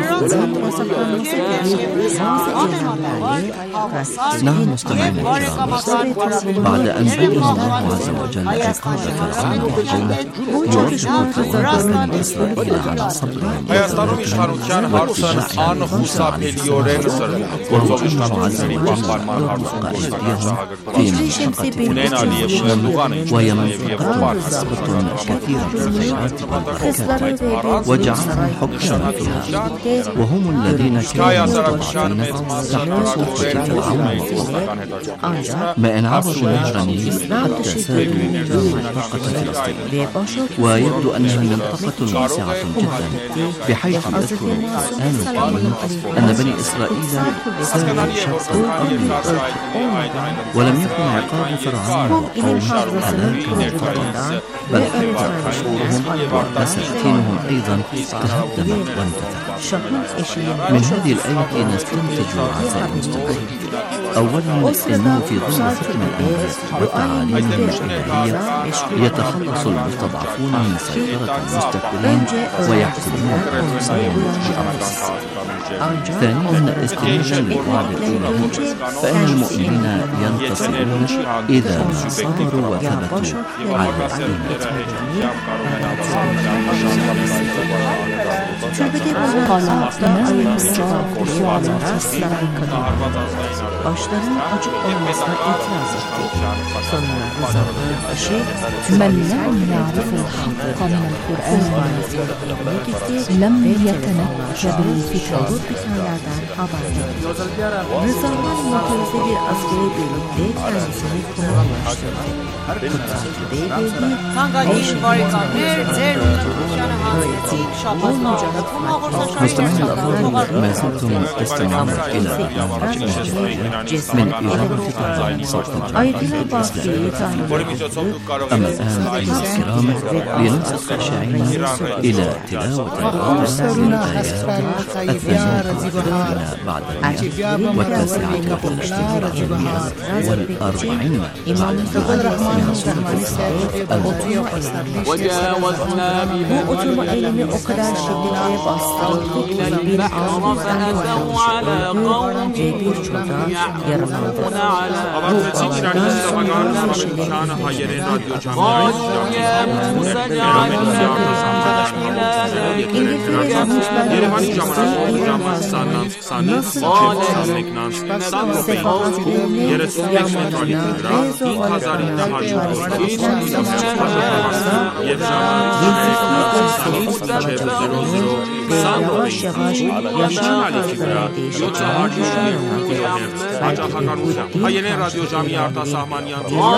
نعم مستمعينا الكرام، بعد أن بين الله عز وجل عقاب فرعون وقومه يوجه ثواب بني إسرائيل على صبرهم واتباعهم موسى عليه السلام وهو أمر عز وجل يطلق أيديهم في منطقة الشام وهي منطقة سبط كثيرة الخيرات والبركات وجعلهم حكاما فيها وهم الذين كانوا مستضعفين تحت سلطة فرعون وقومه ما إن عبروا نهر النيل حتى سادوا منطقة فلسطين ويبدو أنها منطقة واسعة جدا بحيث يذكر القرآن الكريم أن بني إسرائيل ساروا شق الأرض ولم يكن عقاب فرعون وقومه هلاكا فقط بل حتى قصورهم ومساكنهم أيضا تهدمت وانتهت. من هذه الآية نستنتج أعزائي المستمعين أولا أنه في ظل حكم الأنبياء وتعاليمهم الإلهية يتخلص المستضعفون من سيطرة المستكبرين ويحكمون أنفسهم بأنفسهم. ثانيا استنادا للوعد الإلهي فإن المؤمنين ينتصرون إذا ما صبروا وثبتوا على Başların açık olmasına itiraz etti. Sonra rızalığı kişi men lem ya'riful hakka min el-Kur'an lem yetenekke bil fitan hikayelerden haber verdi. Rızalı'nın muhafızı bir askeri birlikte kendisini konumlaştırdı. Kutsal Bey'deydi. مستمعينا الأفاضل ما زلتم تستمعون إلى برنامج من إذاعة طهران صوت الإسلام. أما الآن أيها الكرام لننصت خاشعين إلى تلاوة الآيات الثانية بعد المئة والتاسعة والعشرين والأربعين بعد المئة من سورة وجاوزنا ببني إسرائيل البحر فأتوا على قوم يعرفون على قالوا يا موسى اجعل لنا Yavaş yavaş yaşam Հայերեն ռադիոժամի արտասահմանյան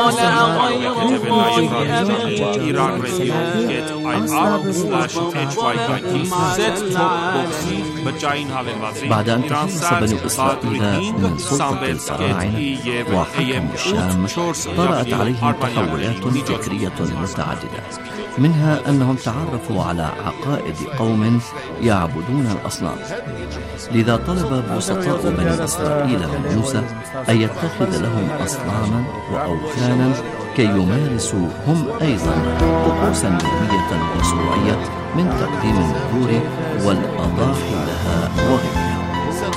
Iran Radio get I R slash H Y K set top boxi بجاين هالنوازي بعد أن تخلص بني إسرائيل من سلطة الفراعنة وحكم الشام طرأت عليهم تحولات فكرية متعددة منها أنهم تعرفوا على عقائد قوم يعبدون الأصنام لذا طلب بسطاء بني إسرائيل من موسى أن يتخذ لهم أصناما وأوثانا كي يمارسوا هم أيضا طقوسا يومية وأسبوعية من تقديم النذور والأضاحي لها وغيرها.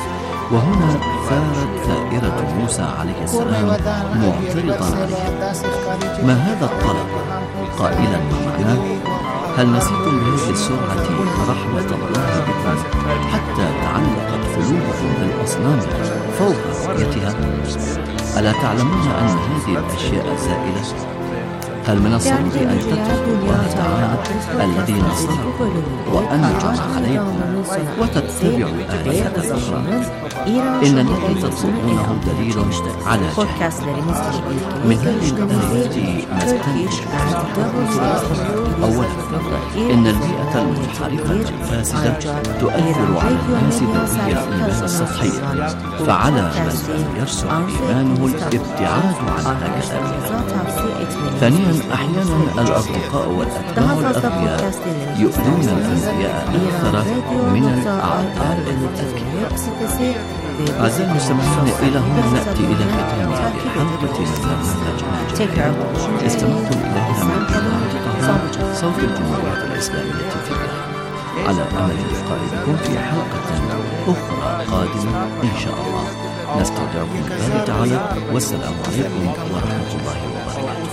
وهنا ثارت ثائرة موسى عليه السلام معترضا عليه: ما هذا الطلب؟ قائلا ما معناه: هل نسيتم بهذه السرعة رحمة الله بكم حتى تعلقت قلوبكم بالأصنام فوق رؤيتها؟ ألا تعلمون أن هذه الأشياء زائلة؟ هل من الصعب أن تتركوا الله تعالى الذي نصركم وأنعم عليكم وتتبعوا آلهة أخرى؟ إن الذي تطلبونه دليل على جهل. من هذه الآيات نستنتج أولا إن البيئة المنحرفة الفاسدة تؤثر على الناس ذوي الإيمان السطحية، فعلى من لم يرسخ إيمانه الابتعاد عن هكذا البيئة. ثانيا، أحيانا الأصدقاء والأتباع الأغبياء يؤذون الأنبياء أكثر من الأعداء الأذكياء. أعزائي المستمعين، إلى هنا نأتي إلى ختام هذه الحلقة من برنامج الجمهورية. استمعتم إليها من إذاعة صوت الجمهورية الإسلامية في العراق، على أمل اللقاء بكم في حلقة أخرى قادمة إن شاء الله. نستودعكم الله تعالى، والسلام عليكم ورحمة الله وبركاته.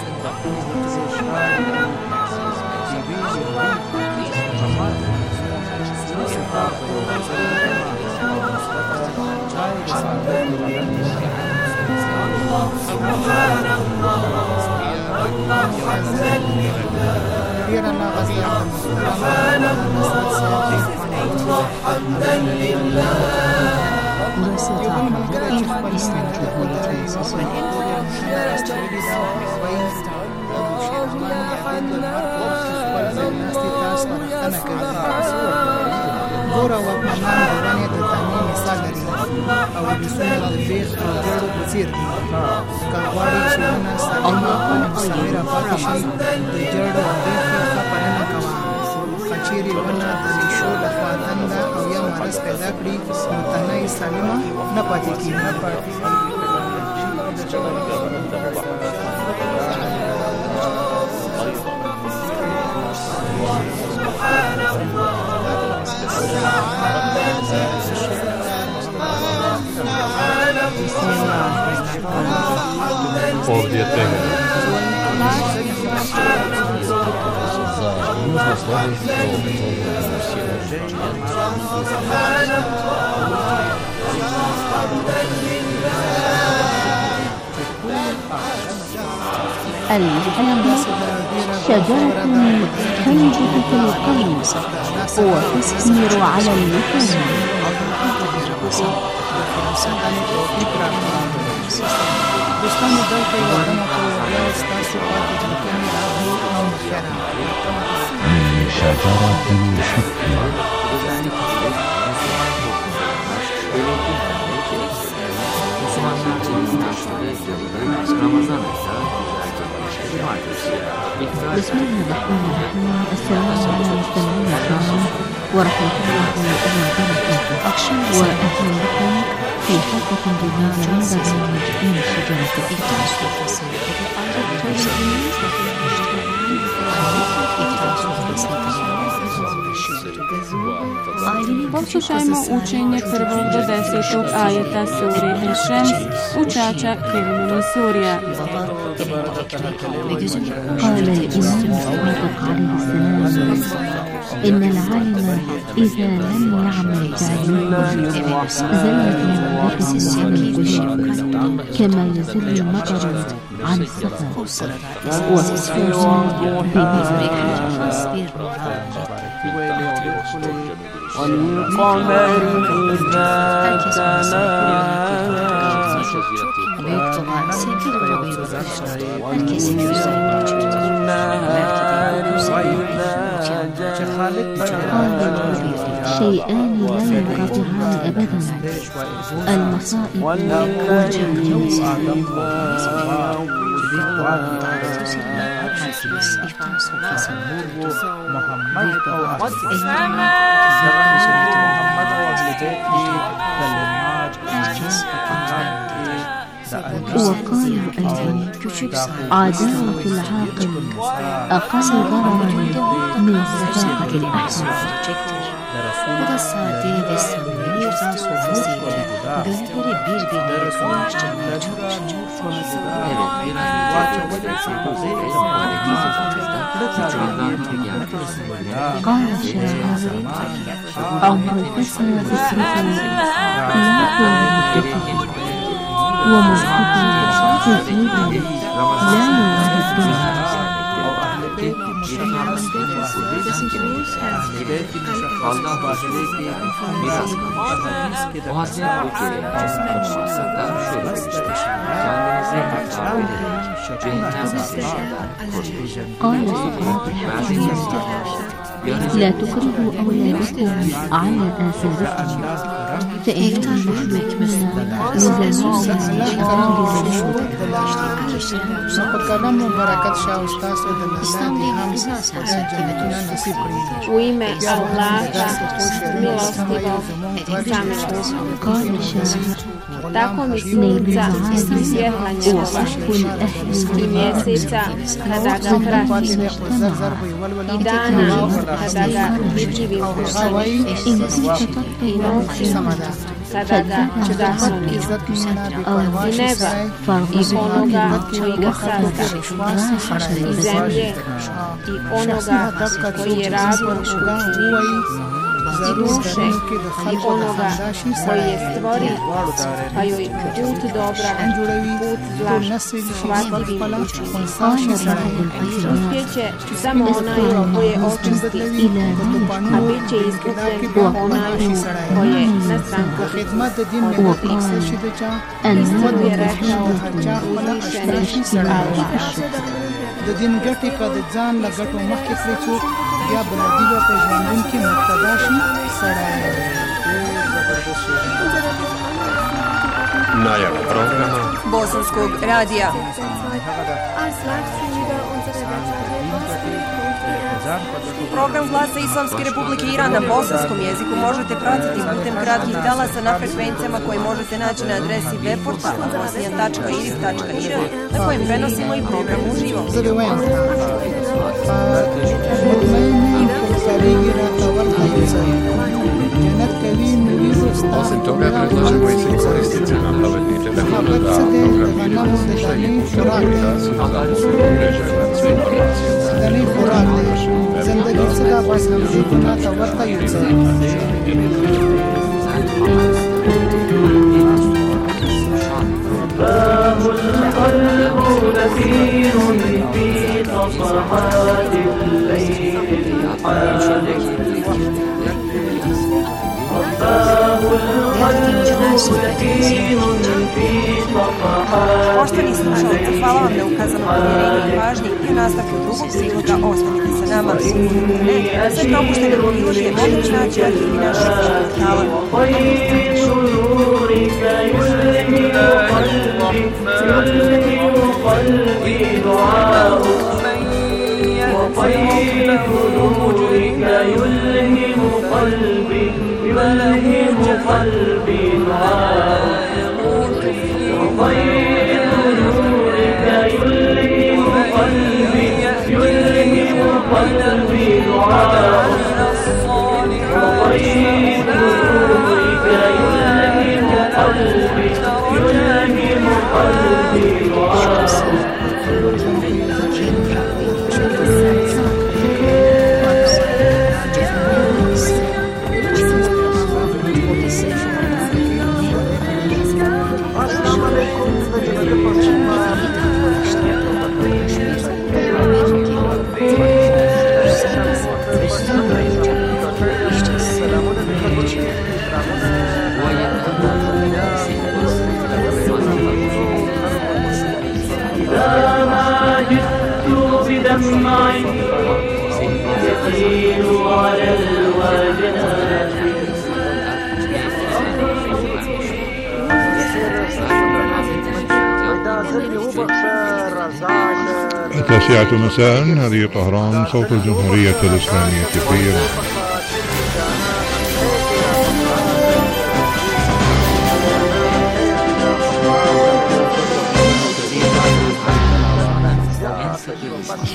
ګوره واکمنان د ونې د تنې مثال لري او د سونې د بیخ او ګړو په څېر دي. که غواړې چې ونه سالمه او مستمره پاتې شي، د جړو او بیخې ښه پالنه کوه. که چیرې ونه د ریښو لخوا دنده او یا مرض پیدا کړي، نو تنه یې سالمه نه پاتې کېږي. Por dietego. الحب شجرة تنبت في القلب وتثمر على اللسان. من شجرة الحكمة. بسم الله الرحمن الرحيم. السلام على مستمعينا الكرام ورحمة الله وبركاته، وأهلا بكم في حلقة جديدة من برنامج من شجرة Poslušajmo učenje prvog do desetog ajeta sure Ešem, učača Kevin Surija. قال الإمام الصادق عليه السلام: إن العالم إذا لم يعمل تعليما زلت موهبته عن القلوب كما يزل المطر عن السفر والصفوف والقمر إذا تلاها شيئان لا ينقطعان أبدا: المصائب والجهل. وقالوا أيضا: عداوة العاقل أقل ضررا من صفاقة الأحسن. Bu da sade ve samimi bir sohbetiyle gönülleri birbirine yakınlaştırmaya çalışıyor. Evet, biraz قال الشاعر أول حسن فكرة لا تغير ومسكت كثيرا لا يغير الدنيا قال سقراط الحكيم لا تكرهوا أولادكم على آثاركم فإنهم يحبكون U ime Allaha milostivog i samilosnog. Tako mi sunca i svjetla njegova i mjeseca kada ga pratim i dana kada ga vidljivim pušim i noći kada ga zasuni i neba i onoga koji ga sazda i zemlje i onoga koji je razlog učinio i duše i onoga koji je stvori pa joj put dobra, put zla shvatljivim učiniti. Uspjeće samo onaj koji je očisti, a bit će izgubljen onaj koji je na stranku odbiti. Istinu je rekao uzvišeni Allah. د دین ګټې که د ځان له ګټو مخکې کړې څوک بیا بلدي به په ژوندون کې مقتدا شي سړی Najava programa Bosanskog radija. Program Glasa Islamske Republike Iran na bosanskom jeziku možete pratiti putem kratkih talasa na frekvencijama koje možete naći na adresi web portala bosnijan tačka iris tačka ir na kojem prenosimo i program uživo. Osim toga, predlažemo i svim korisnicima pametnih telefona da programiraju slušanje i komunikaciju za uređaja s informacijama. زندگی صدا بس همزی کنا تا ورطا یوزا باب القلب نفير في صفحات الليل الحالك Poštovani slušalci, hvala vam na ukazanom povjerenju i pažnji i u nastavku drugog priloga ostanite sa nama. Sve propuštene priloge možete naći u arhivi našeg portala. وطيب نورك يلهم قلبي يلهم قلبي دعاء وطيب نورك يلهم قلبي يلهم قلبي دعاء وطيب نورك يلهم قلبي يلهم قلبي دعاء بدمع يسيل على الوجنات التاسعة مساء، هذه طهران، صوت الجمهورية الإسلامية في إيران.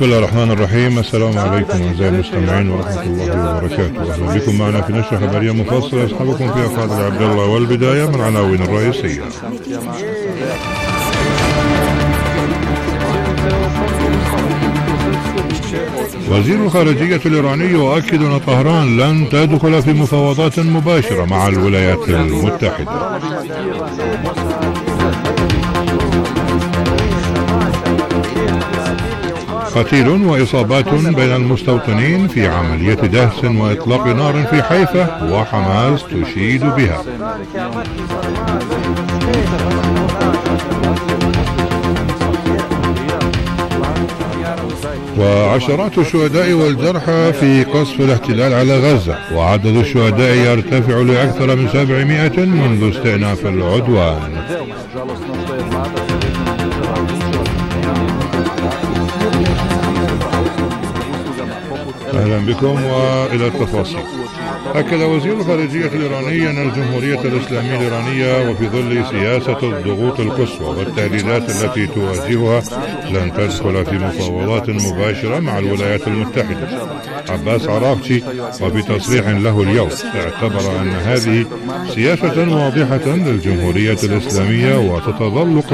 بسم الله الرحمن الرحيم. السلام عليكم أعزائي المستمعين ورحمة الله وبركاته. أهلا بكم معنا في نشرة خبرية مفصلة يصحبكم فيها فاضل عبد الله. والبداية من العناوين الرئيسية. وزير الخارجية الإيراني يؤكد أن طهران لن تدخل في مفاوضات مباشرة مع الولايات المتحدة. قتيل وإصابات بين المستوطنين في عملية دهس وإطلاق نار في حيفا وحماس تشيد بها. وعشرات الشهداء والجرحى في قصف الاحتلال على غزة، وعدد الشهداء يرتفع لأكثر من سبعمائة منذ استئناف العدوان. أهلا بكم وإلى التفاصيل. أكد وزير الخارجية الإيراني أن الجمهورية الإسلامية الإيرانية وفي ظل سياسة الضغوط القصوى والتهديدات التي تواجهها لن تدخل في مفاوضات مباشرة مع الولايات المتحدة. عباس عراقجي وفي تصريح له اليوم اعتبر أن هذه سياسة واضحة للجمهورية الإسلامية وستظل